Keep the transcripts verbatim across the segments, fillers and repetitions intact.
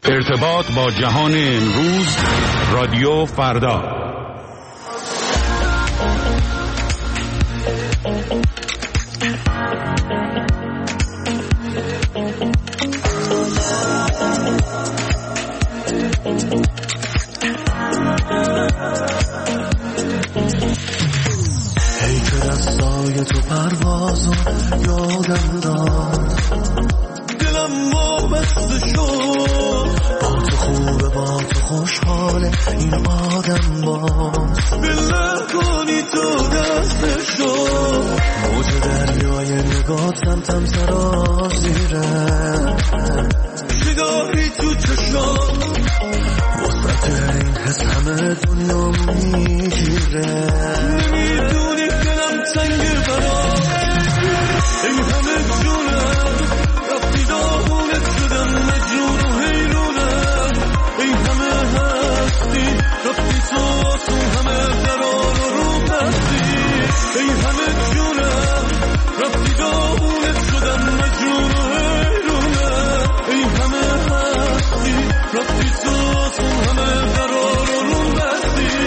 ارتباط با جهان امروز، رادیو فردا. هی که دستای تو پروازو یادم داد، دلم وابسته شد، با تو خوبه با تو خوشحاله این آدم باز، بله کنی تو دسته شد، موج دریای نگاه تمتم سرازیره، نگاهی تو چشم وسط این حس همه دنیا میگیره، نمیدونی دلم تنگ برام، این همه جونم رفتی داغونت شدم مجنون و حیرونم، این همه هستی رفتی تو آسون همه قرار و رو بستی، این همه جونم رفتی داغونت شدم مجنون و حیرونم، این همه هستی رفتی تو آسون همه قرار و رو بستی.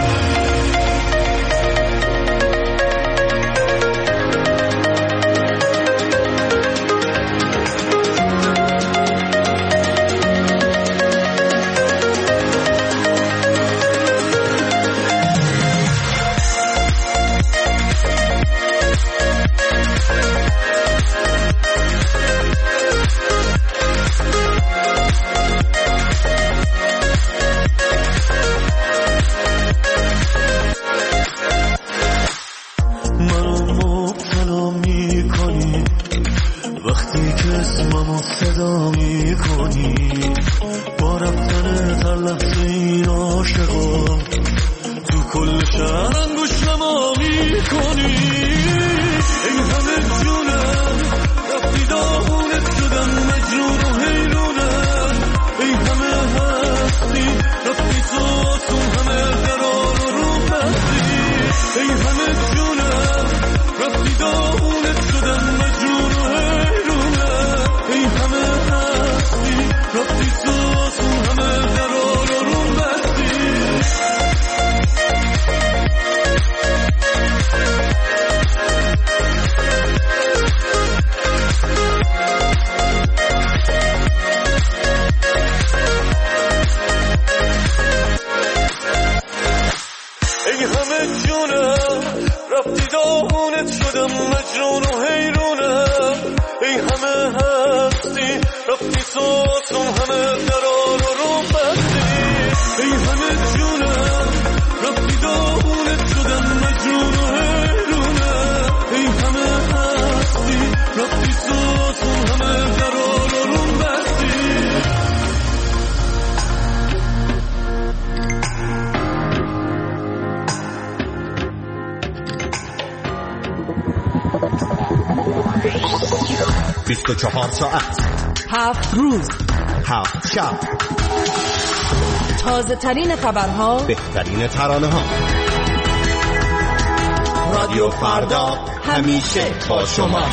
بیست و چهار ساعت، هفت روز، هفت شب، تازه ترین خبرها، بهترین ترانه ها. رادیو فردا همیشه با شما.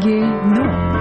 رنگ نو.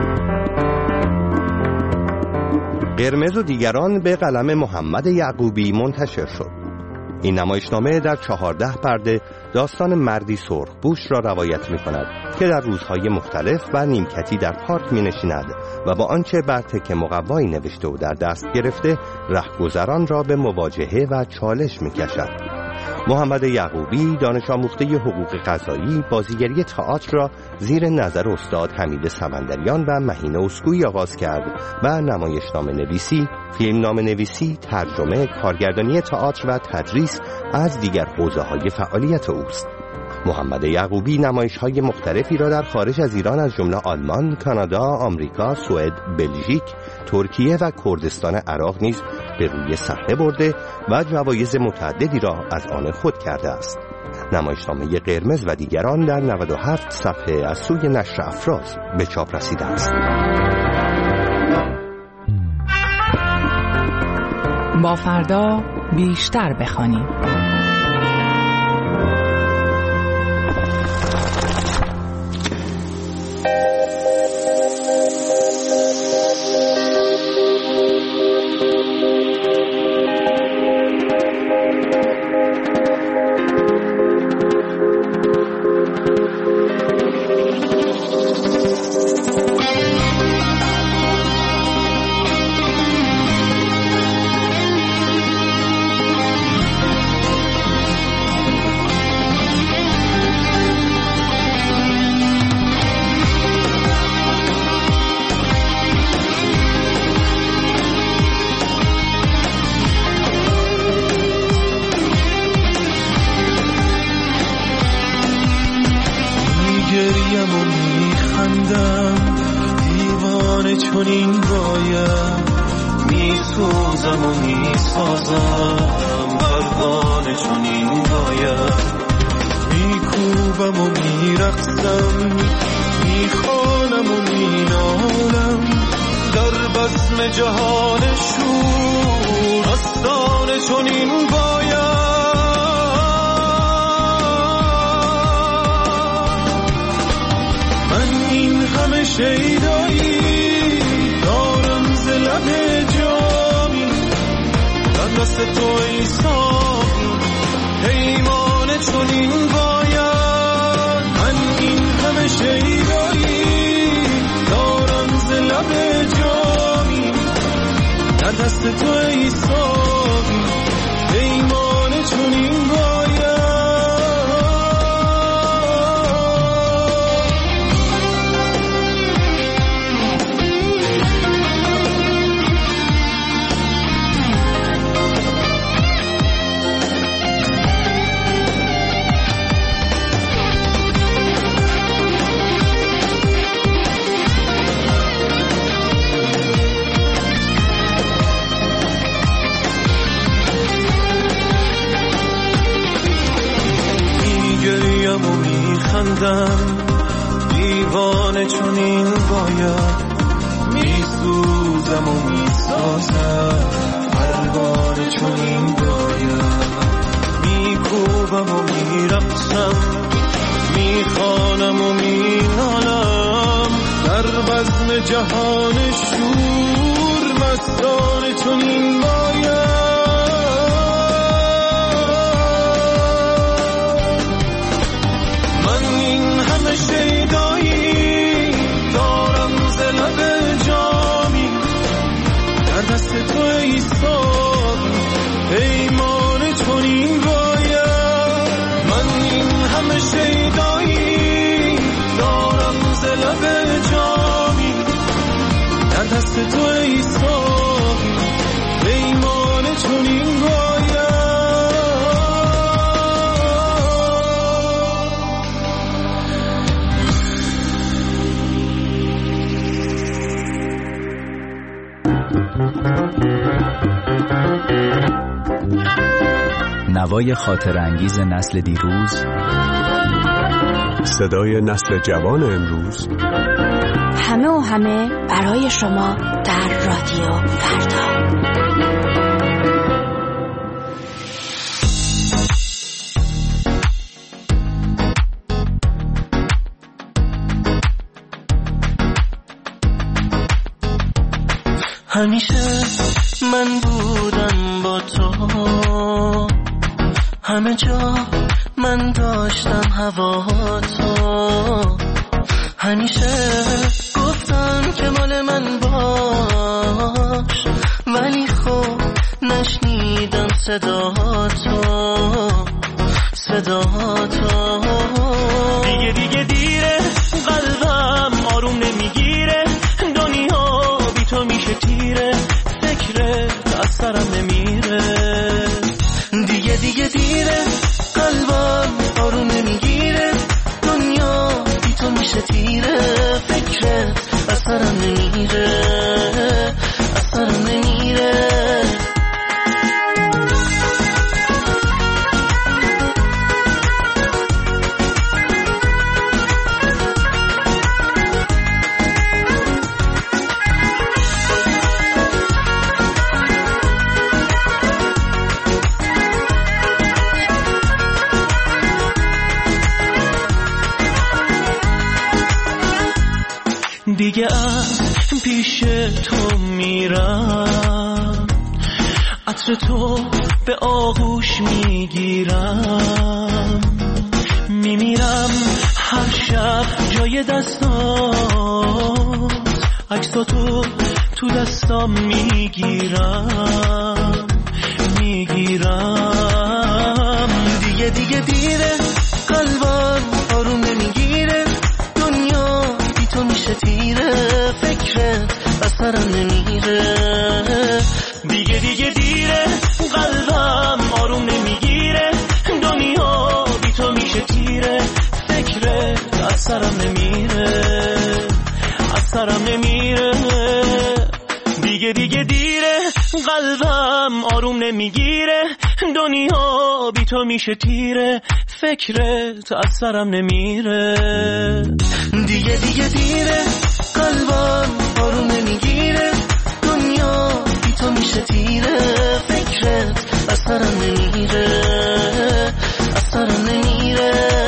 قرمز و دیگران به قلم محمد یعقوبی منتشر شد. این نمایشنامه در چهارده پرده داستان مردی سرخپوش را روایت می کند که در روزهای مختلف و نیمکتی در پارک می نشیند و با آنچه بر تکه مقوایی نوشته و در دست گرفته رهگذران را به مواجهه و چالش می کشد. محمد یعقوبی دانش آموخته حقوق قضایی بازیگری تئاتر را زیر نظر استاد حمید سمندریان و مهین اسکویی آغاز کرد و نمایشنامه نویسی، فیلمنامه نویسی، ترجمه، کارگردانی تئاتر و تدریس از دیگر حوزه‌های فعالیت اوست. محمد یعقوبی نمایش‌های مختلفی را در خارج از ایران از جمله آلمان، کانادا، آمریکا، سوئد، بلژیک، ترکیه و کردستان عراق نیز به روی صحنه برده و جوایز متعددی را از آن خود کرده است. نمایشنامه قرمز و دیگران در نود و هفت صفحه از سوی نشر افراز به چاپ رسیده است. با فردا بیشتر بخوانیم. میگریم و میخندم دیوانه چنین باید میسوزم و میسازم پروانه چنین باید میکوبم و میرقصم میخوانم و مینالم در بزم جهان شور آستانه چنین باید همه شیدایی دارم ز لب جامی در دست تو ای ساقی پیمانه چنین باید من این همه شیدایی دارم ز لب جامی در دست تو ای ساقی پیمانه چنین باید خندم دیوانه چنین باید میسوزم و میسازم پروانه چنین باید میکوبم و میرقصم میخوانم و مینالم در بزم جهان شور مستانه چنین باید شیدایی دارم ز لب جامی در دست تو ای ساقی پیمانه چنین باید من این همه شیدایی دارم ز لب جامی در دست تو ای ساقی پیمانه چنین باید نوای خاطر انگیز نسل دیروز، صدای نسل جوان امروز، همه و همه برای شما در رادیو فردا. همیشه من بودم با تو، همه جا من داشتم هوا تو، همیشه گفتم که مال من باش، ولی خب نشنیدم صدا تو، صدا تو. دیگه دیگه دیره، قلبم آروم نمیگیره، دنیا بی تو میشه تیره، فکرت از سرم نمیره. دیگه دیگه دیره، قلبم آروم نمیگیره، دنیا بی تو میشه تیره، فکرت از سرم نمیره، از سرم نمیره. دیگه از پیش تو میرم، عطر تو به آغوش میگیرم، میمیرم هر شب جای دستات، عکساتو تو دستام میگیرم، میگیرم. دیگه دیگه دیره، قلبم آروم نمیگیره، دنیا بی تو میشه تیره، فکرت از سرم نمیره. دیگه دیگه دیره، قلبم آروم نمیگیره، دنیا بی تو میشه تیره، فکرت از سرم نمیره، از سرم نمیره. دیگه دیگه دیره، قلبم آروم نمیگیره، دنیا بی تو میشه تیره، فکرت از سرم نمیره. دیگه دیگه دیره، قلبم آروم نمیگیره، دنیا بی تو میشه تیره، فکرت از سرم نمیره، از سرم نمیره.